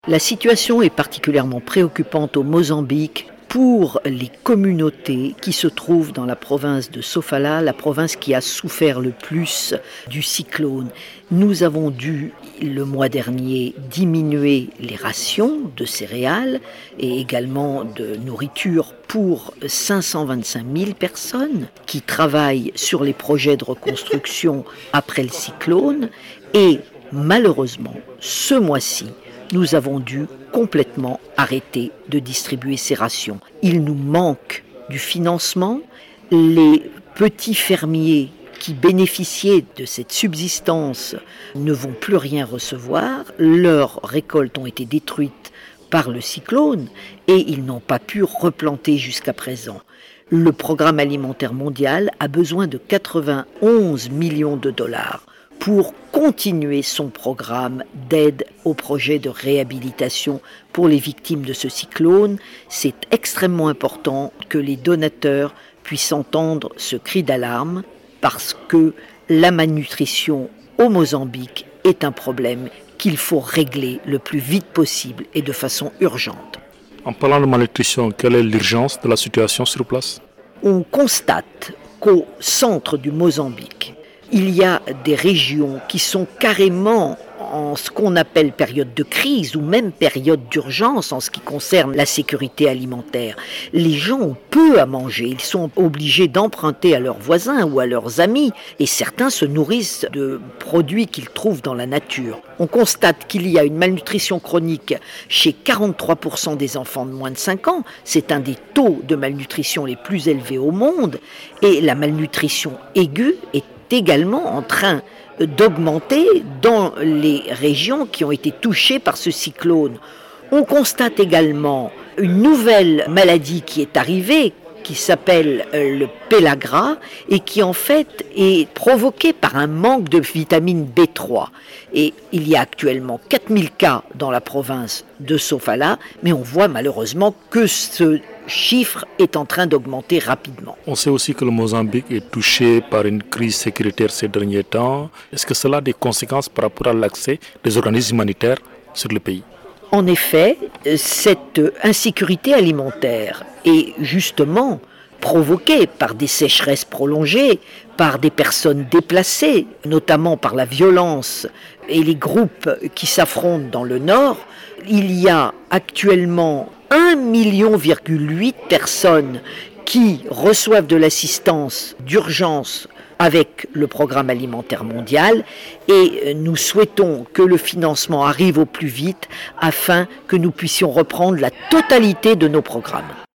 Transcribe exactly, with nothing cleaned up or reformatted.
La situation est particulièrement préoccupante au Mozambique pour les communautés qui se trouvent dans la province de Sofala, la province qui a souffert le plus du cyclone. Nous avons dû, le mois dernier, diminuer les rations de céréales et également de nourriture pour cinq cent vingt-cinq mille personnes qui travaillent sur les projets de reconstruction après le cyclone. Et malheureusement, ce mois-ci, nous avons dû complètement arrêter de distribuer ces rations. Il nous manque du financement. Les petits fermiers qui bénéficiaient de cette subsistance ne vont plus rien recevoir. Leurs récoltes ont été détruites par le cyclone et ils n'ont pas pu replanter jusqu'à présent. Le programme alimentaire mondial a besoin de quatre-vingt-onze millions de dollars pour continuer son programme d'aide au projet de réhabilitation pour les victimes de ce cyclone. C'est extrêmement important que les donateurs puissent entendre ce cri d'alarme parce que la malnutrition au Mozambique est un problème qu'il faut régler le plus vite possible et de façon urgente. En parlant de malnutrition, quelle est l'urgence de la situation sur place ? On constate qu'au centre du Mozambique, il y a des régions qui sont carrément en ce qu'on appelle période de crise ou même période d'urgence en ce qui concerne la sécurité alimentaire. Les gens ont peu à manger, ils sont obligés d'emprunter à leurs voisins ou à leurs amis et certains se nourrissent de produits qu'ils trouvent dans la nature. On constate qu'il y a une malnutrition chronique chez quarante-trois pour cent des enfants de moins de cinq ans, c'est un des taux de malnutrition les plus élevés au monde et la malnutrition aiguë est également en train d'augmenter dans les régions qui ont été touchées par ce cyclone. On constate également une nouvelle maladie qui est arrivée, qui s'appelle le pélagra et qui en fait est provoquée par un manque de vitamine B trois. Et il y a actuellement quatre mille cas dans la province de Sofala, mais on voit malheureusement que ce chiffre est en train d'augmenter rapidement. On sait aussi que le Mozambique est touché par une crise sécuritaire ces derniers temps. Est-ce que cela a des conséquences par rapport à l'accès des organismes humanitaires sur le pays ? En effet, cette insécurité alimentaire est justement provoquée par des sécheresses prolongées, par des personnes déplacées, notamment par la violence et les groupes qui s'affrontent dans le nord. Il y a actuellement un virgule huit million de personnes qui reçoivent de l'assistance d'urgence avec le programme alimentaire mondial et nous souhaitons que le financement arrive au plus vite afin que nous puissions reprendre la totalité de nos programmes.